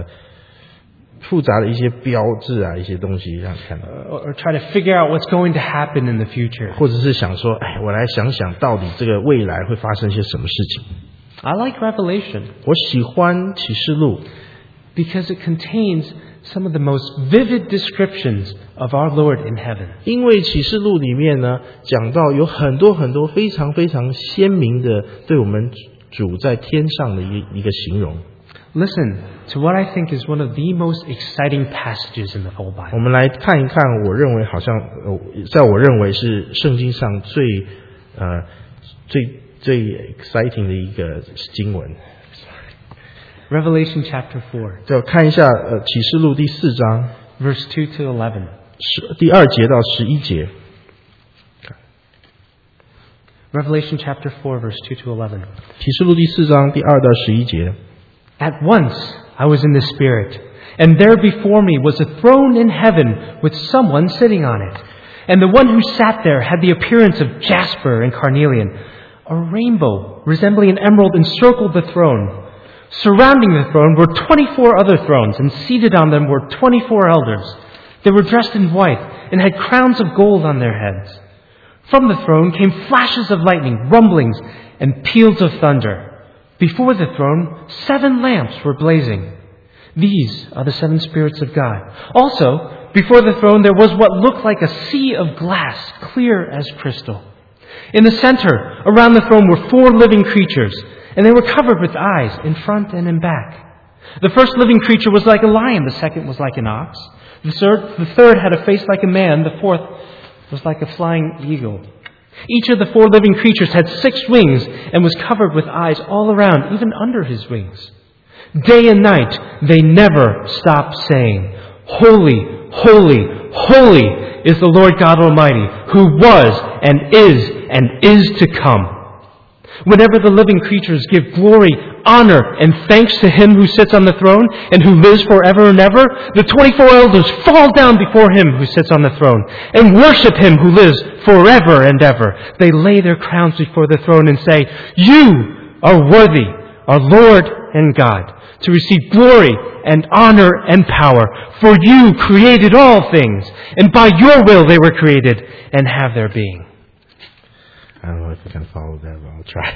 标志啊，一些东西让你看到， Or try to figure out what's going to happen in the future. 或者是想说，我来想想到底这个未来会发生些什么事情。 I like Revelation 我喜欢启示录， because it contains some of the most vivid descriptions of our Lord in heaven. 因为启示录里面呢，讲到有很多很多非常非常鲜明的对我们主在天上的一个形容。 Listen to what I think is one of the most exciting passages in the whole 我 Bible. 们来看一看，我认为好像在我认为是圣经上最 exciting 的一个经文。 Revelation chapter 4, 就看一下启示录第4章 verse 2 to 11. 第2节到11节。 Revelation chapter 4, verse 2 to 11. 启示录第4章第2到11节。 At once I was in the Spirit, and there before me was a throne in heaven with someone sitting on it. And the one who sat there had the appearance of jasper and carnelian. A rainbow resembling an emerald encircled the throne. Surrounding the throne were 24 other thrones, and seated on them were 24 elders. They were dressed in white and had crowns of gold on their heads. From the throne came flashes of lightning, rumblings, and peals of thunder. Before the throne, 7 lamps were blazing. These are the 7 spirits of God. Also, before the throne there was what looked like a sea of glass, clear as crystal. In the center, around the throne, were 4 living creatures, and they were covered with eyes in front and in back. The first living creature was like a lion, the second was like an ox, The third had a face like a man. The fourth was like a flying eagle. Each of the 4 living creatures had 6 wings and was covered with eyes all around, even under his wings. Day and night, they never stopped saying, Holy, holy, holy is the Lord God Almighty, who was and is to come. Whenever the living creatures give glory, honor, and thanks to Him who sits on the throne and who lives forever and ever, the 24 elders fall down before Him who sits on the throne and worship Him who lives forever and ever. They lay their crowns before the throne and say, You are worthy, our Lord and God, to receive glory and honor and power. For You created all things, and by Your will they were created and have their being. I don't know if I can follow that, but I'll try.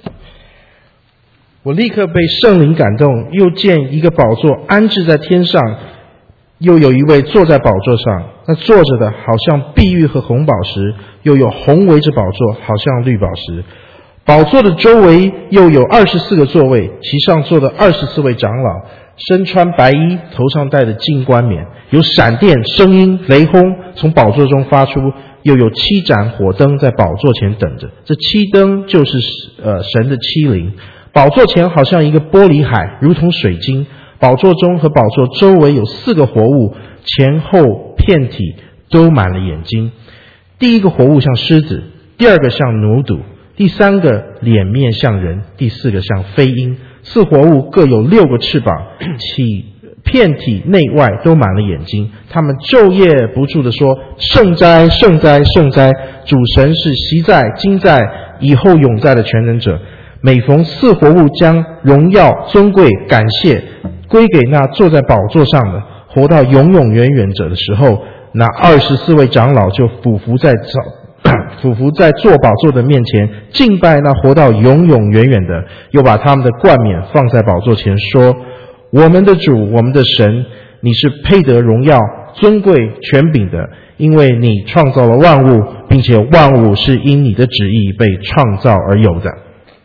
我立刻被圣灵感动，又见一个宝座安置在天上，又有一位坐在宝座上。那坐着的好像碧玉和红宝石，又有红围着宝座，好像绿宝石。宝座的周围又有24个座位，其上坐的24位长老，身穿白衣，头上戴着金冠冕，有闪电、声音、雷轰从宝座中发出，又有7盏火灯在宝座前等着。这7灯就是神的7灵。宝座前好像一个玻璃海，如同水晶。宝座中和宝座周围有4个活物，前后遍体都满了眼睛。第一个活物像狮子，第二个像驽犊，第3个脸面像人，第4个像飞鹰。4活物各有6个翅膀，遍体内外都满了眼睛。他们昼夜不住地说：圣哉，圣哉，圣哉！主神是昔在、今在、以后永在的全能者。每逢4活物将荣耀、尊贵、感谢归给那坐在宝座上的、活到永永远远者的时候，那24位长老就俯伏在坐宝座的面前，敬拜那活到永永远远的，又把他们的冠冕放在宝座前，说：我们的主，我们的神，你是配得荣耀、尊贵、权柄的，因为你创造了万物，并且万物是因你的旨意被创造而有的。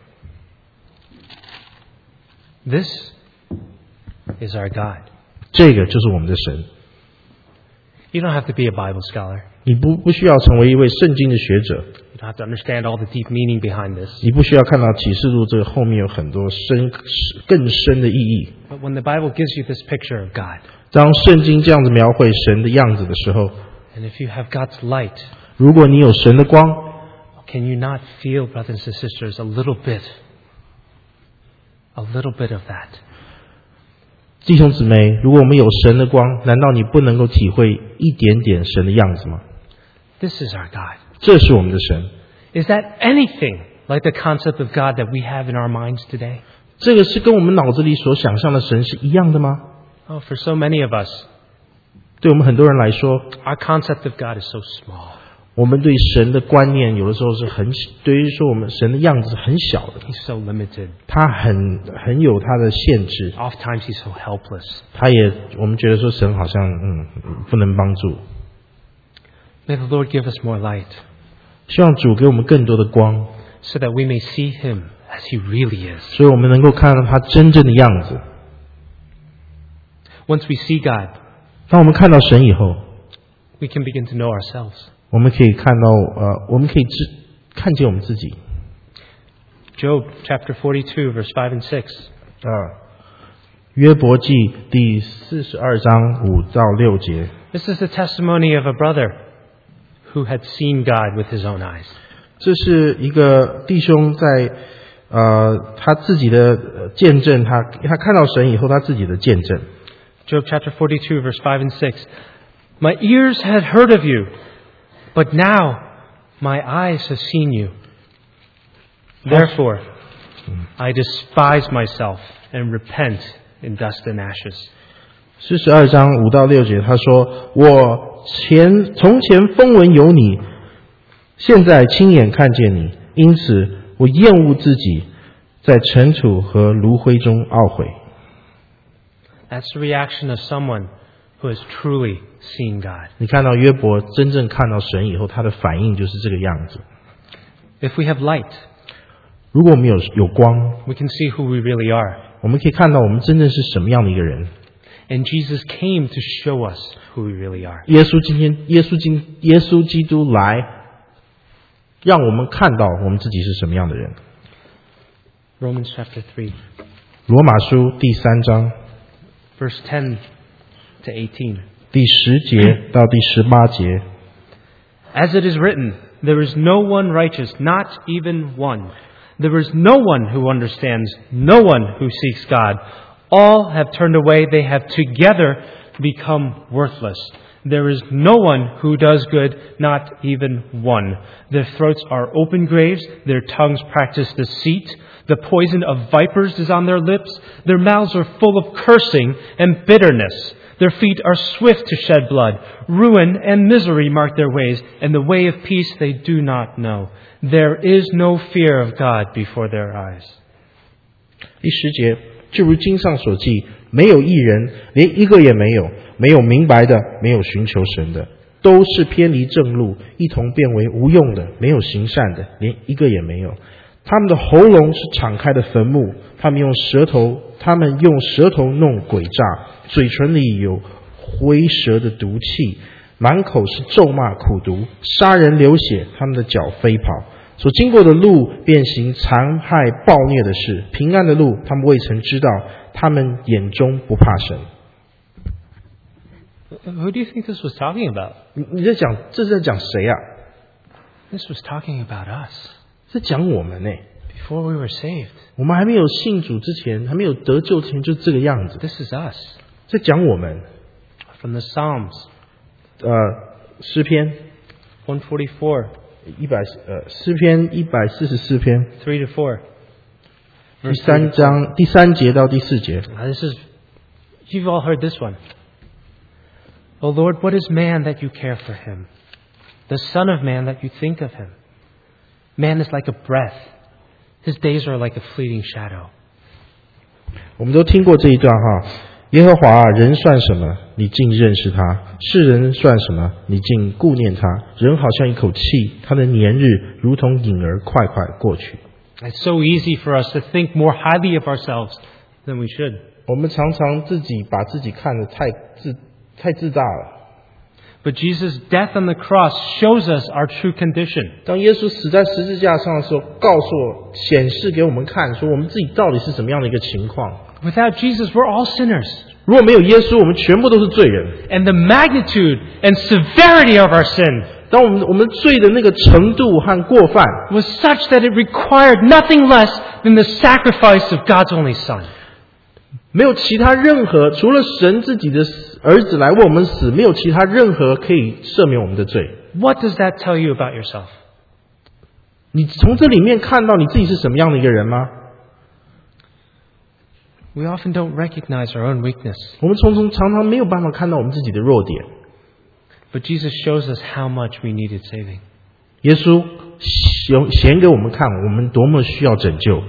This is our God. 这个就是我们的神。 You don't have to be a Bible scholar. 你不需要成为一位圣经的学者。 You don't have to understand all the deep meaning behind this. 你不需要看到启示录这个后面有很多更深的意义。 But when the Bible gives you this picture of God, 当圣经这样子描绘神的样子的时候， and if you have God's light, 如果你有神的光， can you not feel, brothers and sisters, a little bit of that? 弟兄姊妹，如果我们有神的光，难道你不能够体会一点点神的样子吗？ This is our God. 这是我们的神。 Is that anything like the concept of God that we have in our minds today? 这个是跟我们脑子里所想象的神是一样的吗？ Oh, for so many of us, 对我们很多人来说， our concept of God is so small. 我们对神的观念有的时候是对于说我们神的样子是很小的， He's so limited. 他很有他的限制， Oftentimes he's so helpless. 我们觉得说神好像不能帮助。 May the Lord give us more light 希望主给我们更多的光， so that we may see him as he really is. 所以我们能够看到他真正的样子。 Once we see God, 当我们看到神以后， we can begin to know ourselves. 我们可以看到我们可以看见我们自己。 Job chapter 42, verse 5 and 6. 约伯记第42章5到6节。 This is the testimony of a brother who had seen God with his own eyes. 这是一个弟兄在他自己的见证，他看到神以后他自己的见证。 Job chapter 42, verse 5 and 6. My ears had heard of you, but now my eyes have seen you. Therefore, I despise myself and repent in dust and ashes. 42章5到6节，他说：我从前风闻有你，现在亲眼看见你，因此我厌恶自己，在尘土和炉灰中懊悔。 That's the reaction of someone who has truly seen God. 你看到约伯真正看到神以后，他的反应就是这个样子。 If we have light, 如果我们有光， we can see who we really are. 我们可以看到我们真正是什么样的一个人。 And Jesus came to show us who we really are. 耶稣基督来，让我们看到我们自己是什么样的人。 Romans chapter 3, 罗马书第3章 verse 10 to 18. 第10节到第18节。 As it is written, there is no one righteous, not even one. There is no one who understands, no one who seeks God. All have turned away, they have together become worthless. There is no one who does good, not even one. Their throats are open graves, their tongues practice deceit. The poison of vipers is on their lips. Their mouths are full of cursing and bitterness. Their feet are swift to shed blood. Ruin and misery mark their ways, and the way of peace they do not know. There is no fear of God before their eyes. 第10节，就如经上所记，没有一人，连一个也没有，没有明白的，没有寻求神的，都是偏离正路，一同变为无用的，没有行善的，连一个也没有。他们的喉咙是敞开的坟墓，他们用舌头弄诡诈，嘴唇里有虺蛇的毒气，满口是咒骂苦毒，杀人流血，他们的脚飞跑，所经过的路便行残害暴虐的事，平安的路他们未曾知道，他们眼中不怕神。 Who do you think this was talking about? 你在讲，这是在讲谁啊？ This was talking about us. 是讲我们呢。 Before we were saved. 我们还没有信主之前，还没有得救之前，就这个样子。 This is us. 在讲我们。 From the Psalms. 诗篇 144. 诗篇144篇 3 to 4. 第3章第3节到第4节。 This is, you've all heard this one. O Lord, what is man that you care for him? The son of man that you think of him? Man is like a breath. His days are like a fleeting shadow. 我们都听过这一段哈。耶和华啊，人算什么？你竟认识他；世人算什么？你竟顾念他。人好像一口气，他的年日如同影儿，快快过去。 It's so easy for us to think more highly of ourselves than we should. 我们常常把自己看得太自大了。 But Jesus' death on the cross shows us our true condition. 当耶稣死在十字架上的时候，显示给我们看，说我们自己到底是什么样的一个情况。 Without Jesus, we're all sinners. 如果没有耶稣，我们全部都是罪人。 And the magnitude and severity of our sin 当我们罪的那个程度和过犯 was such that it required nothing less than the sacrifice of God's only Son. 没有其他任何，除了神自己的儿子来为我们死，没有其他任何可以赦免我们的罪。 What does that tell you about yourself? 你从这里面看到你自己是什么样的一个人吗？ We often don't recognize our own weakness. 我们常常没有办法看到我们自己的弱点。 But Jesus shows us how much we needed saving. 耶稣显给我们看，我们多么需要拯救。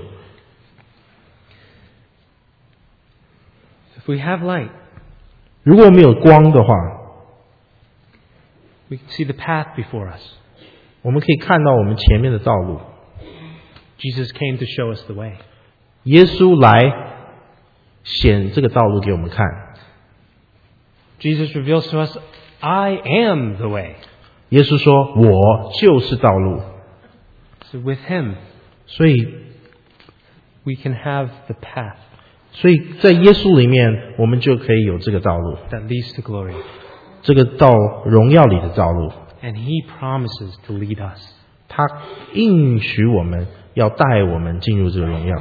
If we have light, 如果没有光的话， we can see the path before us. 我们可以看到我们前面的道路。 Jesus came to show us the way. 耶稣来显这个道路给我们看。 Jesus reveals to us, I am the way. 耶稣说：“我就是道路。” So with Him, 所以 we can have the path 在耶稣里面，我们就可以有这个道路， that leads to glory. 这个到荣耀里的道路。 And He promises to lead us. 他应许我们要带我们进入这个荣耀。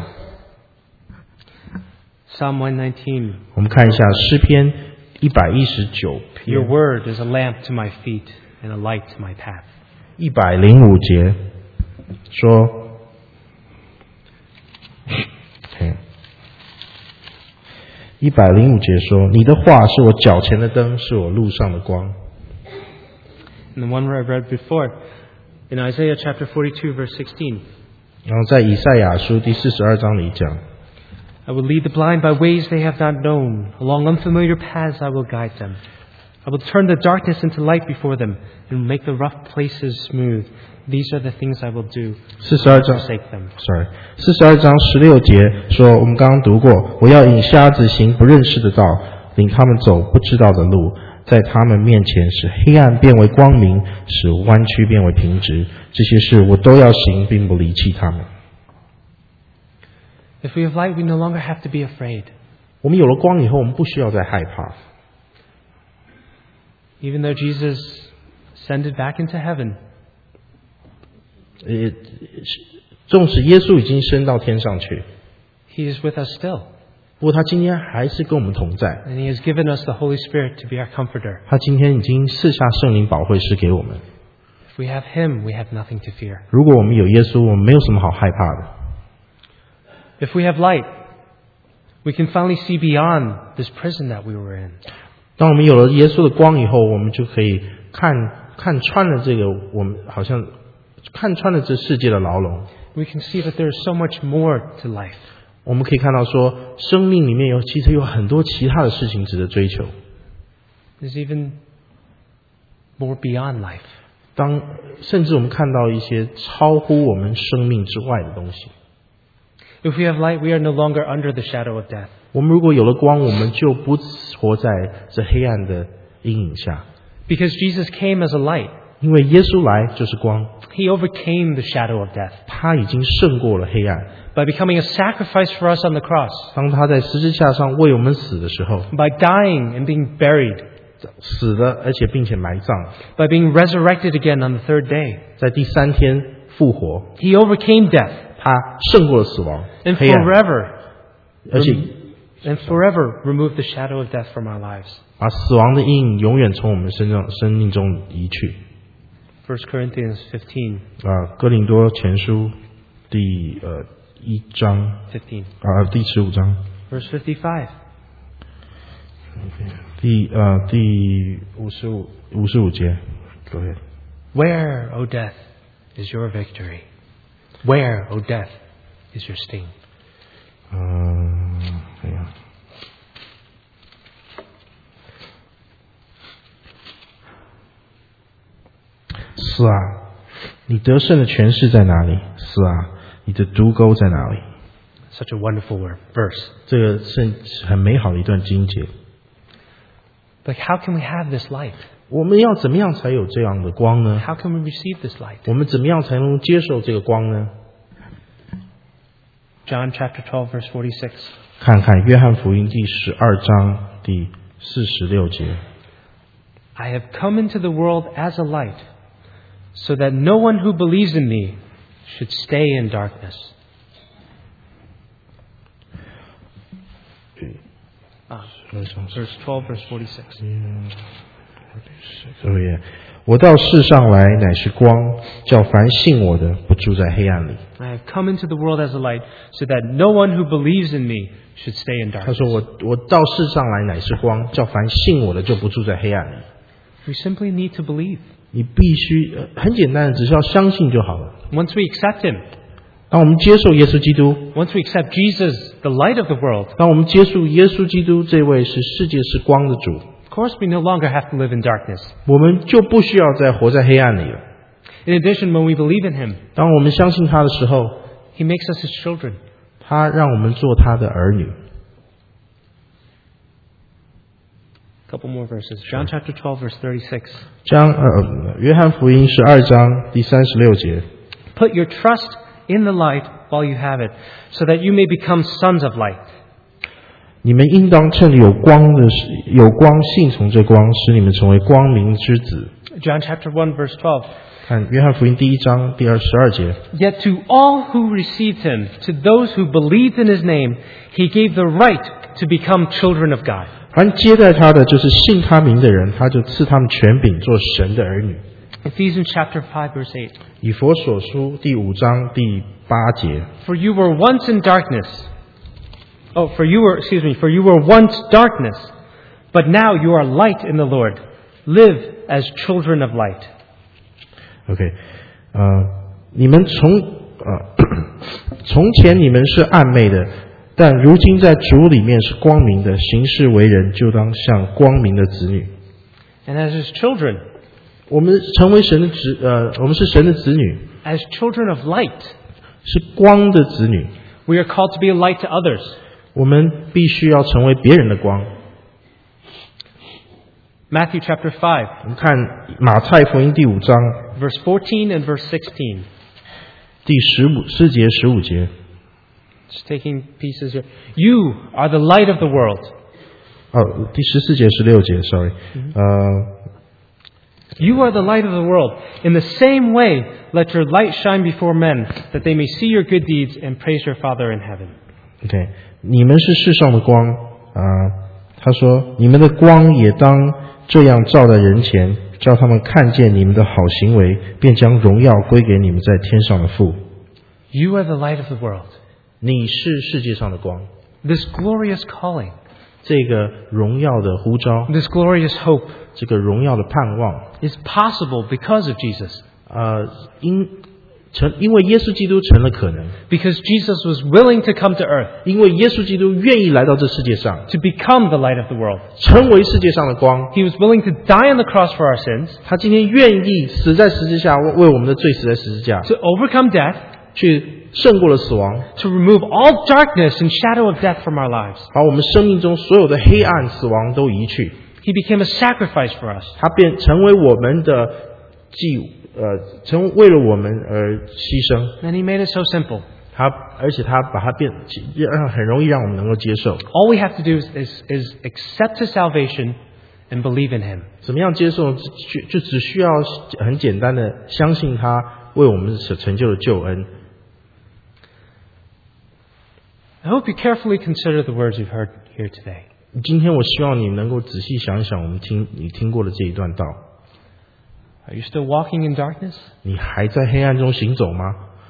Psalm 119. 我们看一下诗篇119篇 Your word is a lamp to my feet and a light to my path. 105节说，105节说：“你的话是我脚前的灯，是我路上的光。” And the one where I read before, in Isaiah chapter 42, verse 16. 然后在以赛亚书第42章里讲。 I will lead the blind by ways they have not known. Along unfamiliar paths I will guide them. I will turn the darkness into light before them and make the rough places smooth. These are the things I will do. 42章 forsake them. 42章16节说，我们刚刚读过，我要引瞎子行不认识的道， 领他们走不知道的路，在他们面前使黑暗变为光明，使弯曲变为平直。这些事我都要行，并不离弃他们。 If we have light, we no longer have to be afraid. 我们有了光以后，我们不需要再害怕。 Even though Jesus ascended back into heaven, 纵使耶稣已经升到天上去， He is with us still. 不过他今天还是跟我们同在。 And He has given us the Holy Spirit to be our comforter. 他今天已经赐下圣灵保惠师给我们。 If we have Him, we have nothing to fear. 如果我们有耶稣，我们没有什么好害怕的。 If we have light, we can finally see beyond this prison that we were in. 当我们有了耶稣的光以后，我们就可以看穿了这个，我们好像看穿了这世界的牢笼。 We can see that there is so much more to life. 我们可以看到说，生命里面其实有很多其他的事情值得追求。 There's even more beyond life. 甚至我们看到一些超乎我们生命之外的东西。 If we have light, we are no longer under the shadow of death. 我们如果有了光，我们就不活在这黑暗的阴影下。 Because Jesus came as a light. 因为耶稣来就是光， He overcame the shadow of death 他已经胜过了黑暗。 by becoming a sacrifice for us on the cross, 当他在十字架上为我们死的时候， by dying and being buried, 死了而且并且埋葬， by being resurrected again on the third day. 在第三天复活， He overcame death 他胜过了死亡 and 黑暗， 而且 forever removed the shadow of death from our lives. 把死亡的阴影永远从我们生命中移去。 1 Corinthians 15. 哥林多前书第1章第15章 Verse 55. 第55节。Go ahead. Where, O death, is your victory? Where, O death, is your sting? 哎呀。死啊，你得胜的权势在哪里？死啊，你的毒钩在哪里？ Such a wonderful verse. 这个是很美好的一段经节。 But how can we have this light? 我们要怎么样才有这样的光呢？ How can we receive this light? 我们怎么样才能接受这个光呢？ John chapter 12, verse 46. 看看约翰福音第12章第46节。 I have come into the world as a light, so that no one who believes in me should stay in darkness. Verse 12, verse 46. 我到世上来乃是光，叫凡信我的不住在黑暗里。 I have come into the world as a light, so that no one who believes in me should stay in 他 darkness. 说我到世上来乃是光，叫凡信我的就不住在黑暗里。 We simply need to believe. 你必须很简单的，只需要相信就好了。 Once we accept Him, 当我们接受耶稣基督， once we accept Jesus, the light of the world, 当我们接受耶稣基督这位是世界是光的主， of course we no longer have to live in darkness. 我们就不需要再活在黑暗里了。 In addition, when we believe in Him, 当我们相信他的时候， He makes us His children. 他让我们做他的儿女。 A couple more verses. John chapter 12, verse 36. 约翰福音12章第36节。 Put your trust in the light while you have it, so that you may become sons of light. 你们应当趁着有光信从这光，使你们成为光明之子。 John chapter 1, verse 12. 看约翰福音第1章第12节。 Yet to all who received Him, to those who believed in His name, He gave the right to become children of God. 凡接待他的，就是信他名的人，他就赐他们权柄做神的儿女。 Ephesians chapter 5, verse 8. 以弗所书第5章第8节。 For you were once in darkness. For you were once darkness, but now you are light in the Lord. Live as children of light. OK，你们从前你们是暗昧的，但如今在主里面是光明的，行事为人就当像光明的子女。 And as His children, 我们成为神的我们是神的子女， as children of light, 是光的子女。 we are called to be a light to others. 我们必须要成为别人的光。 Matthew chapter 5, 我们看马太福音第5章 verse 14 and verse 16. 第14节、15节。 Just taking pieces here. You are the light of the world. 第14节、16节 ，sorry， You are the light of the world. In the same way, let your light shine before men, that they may see your good deeds and praise your Father in heaven. OK， 你们是世上的光他说，你们的光也当这样照在人前，叫他们看见你们的好行为，便将荣耀归给你们在天上的父。 You are the light of the world. 你是世界上的光， This glorious calling, 这个荣耀的呼召， this glorious hope 这个荣耀的盼望， is possible because of Jesus. 因为耶稣基督成了可能， Because Jesus was willing to come to earth 因为耶稣基督愿意来到这世界上， to become the light of the world. 成为世界上的光。 He was willing to die on the cross for our sins, 他今天愿意死在十字架，为我们的罪死在十字架， to overcome death, 去胜过了死亡， to remove all darkness and shadow of death from our lives. 把我们生命中所有的黑暗、死亡都移去。 He became a sacrifice for us. 他便成为我们的为了我们而牺牲。 And He made it so simple. 而且他把它很容易让我们能够接受。 All we have to do is accept His salvation and believe in Him. 怎么样接受？就只需要很简单的相信他为我们所成就的救恩。 I hope you carefully consider the words you've heard here today. 今天我希望你能够仔细想一想你听过的这一段道。 Are you still walking in darkness? 你还在黑暗中行走吗？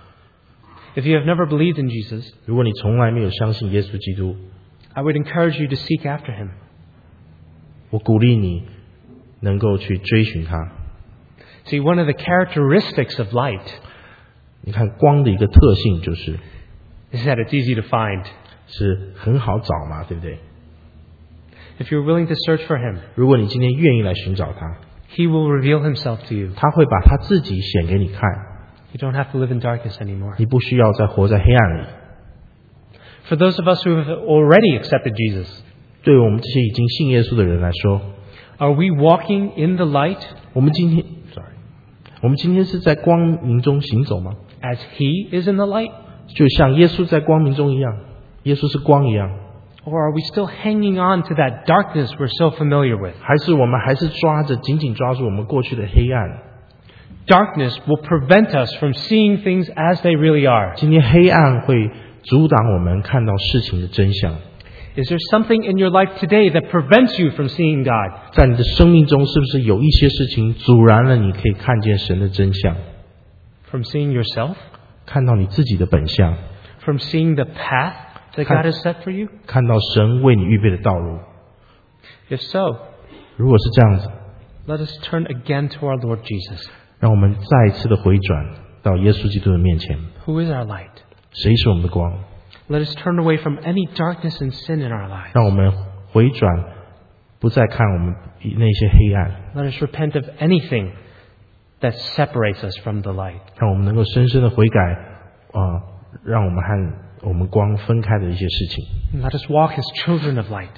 If you have never believed in Jesus, 如果你从来没有相信耶稣基督， I would encourage you to seek after Him. 我鼓励你能够去追寻他。 See, one of the characteristics of light 你看光的一个特性就是 is that it's easy to find. 是很好找嘛，对不对？ If you're willing to search for Him, 如果你今天愿意来寻找他， He will reveal Himself to you. 他会把他自己显给你看， You don't have to live in darkness anymore. 你不需要再活在黑暗里。 For those of us who have already accepted Jesus, 对于我们这些已经信耶稣的人来说， are we walking in the light 我们今天是在光明中行走吗？ as He is in the light? 就像耶稣在光明中一样，耶稣是光一样， Or are we still hanging on to that darkness we're so familiar with? 还是我们还是紧紧抓住我们过去的黑暗？ Darkness will prevent us from seeing things as they really are. 今天黑暗会阻挡我们看到事情的真相。 Is there something in your life today that prevents you from seeing God? 在你的生命中，是不是有一些事情阻拦了你可以看见神的真相， From seeing yourself? 看到你自己的本相， From seeing the path that God has set for you? 看到神为你预备的道路？ If so, 如果是这样子， let us turn again to our Lord Jesus, 让我们再一次的回转到耶稣基督的面前。 who is our light. 谁是我们的光？ Let us turn away from any darkness and sin in our lives. 让我们回转，不再看我们那些黑暗， Let us repent of anything that separates us from the light. 让我们能够深深的悔改让我们和我们光分开的一些事情。 And let us walk as children of light,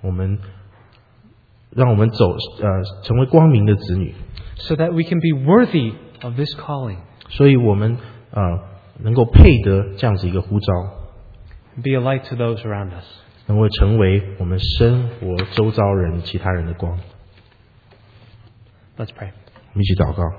让我们成为光明的子女， so that we can be worthy of this calling, 所以我们能够配得这样子一个呼召， and be a light to those around us. 能够成为我们生活周遭人其他人的光。 Let's pray. 我们一起祷告。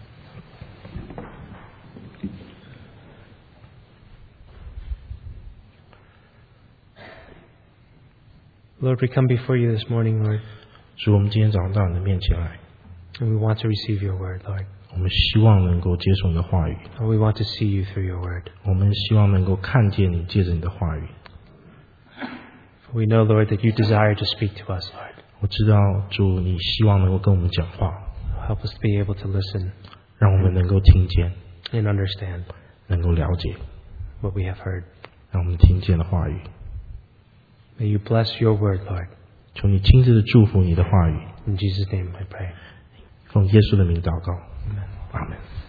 Lord, we come before you this morning, Lord, 主，我们今天早上到你的面前来， and we want to receive your word, Lord. 我们希望能够接受你的话语， And we want to see you through your word. 我们希望能够看见你，借着你的话语。 For we know, Lord, that you desire to speak to us, Lord. 我知道主，你希望能够跟我们讲话， Help us to be able to listen 让我们能够听见， and understand 能够了解， what we have heard. 让我们听见的话语。 May you bless your word, Lord. 求你亲自的祝福你的话语， In Jesus' name I pray. 奉耶稣的名祷告，阿门。